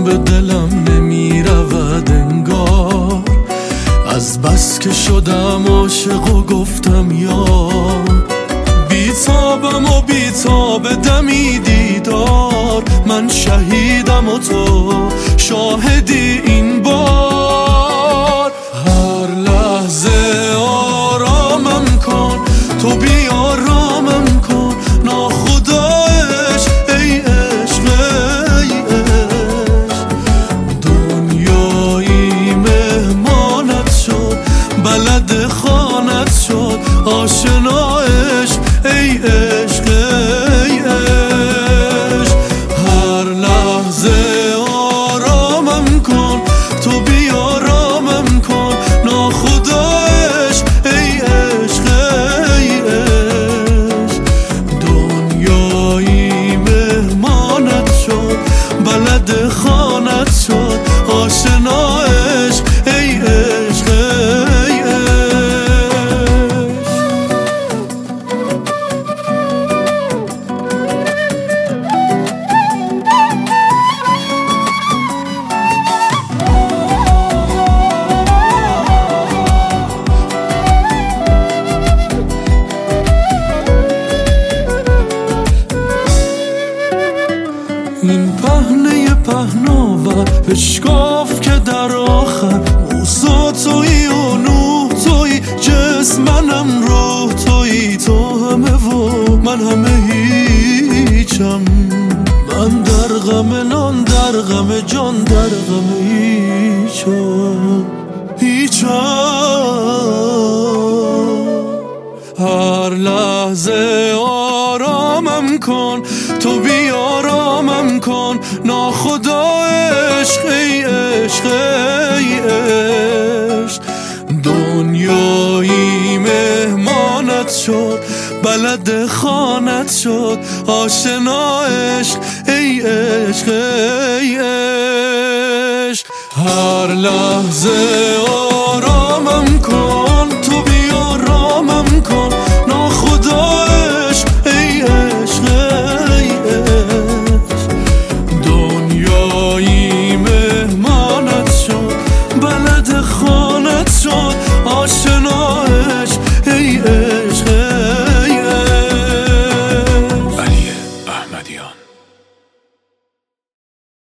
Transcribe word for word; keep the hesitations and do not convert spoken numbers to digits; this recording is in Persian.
به دلم نمی رود انگار، از بس که شدم عاشق و گفتم یا بیتابم و بیتاب دمی دیدار. من شهیدم و تو شاهدی این بار. هر لحظه آرامم کن، تو بیارامم کن، ناخدایش ای عشق ای عشق. دنیایی مهمانت شد، بلد خانت شد، آشنا عشق ای عشق ای عشق. هر لحظه آرامم کن، تو بیارامم کن، ناخدایش ای عشق ای عشق. دنیایی مهمانت شد، بلد خانت شد، آشنا عشق ای عشق ای عشق. این پهنه پهناور اشکاف که در آخر موسا تویی و نوح تویی، جسم منم روح تویی، تو همه و من همه هیچم. من در غم نان، در غم جان، در غم هیچم هیچم. هر لحظه آرامم کن، تو بیارامم کن، ناخدا عشق ای عشق ای عشق. دنیایی مهمانت شد، بلد خانت شد، آشنا عشق ای عشق ای عشق. هر لحظه آرامم کن،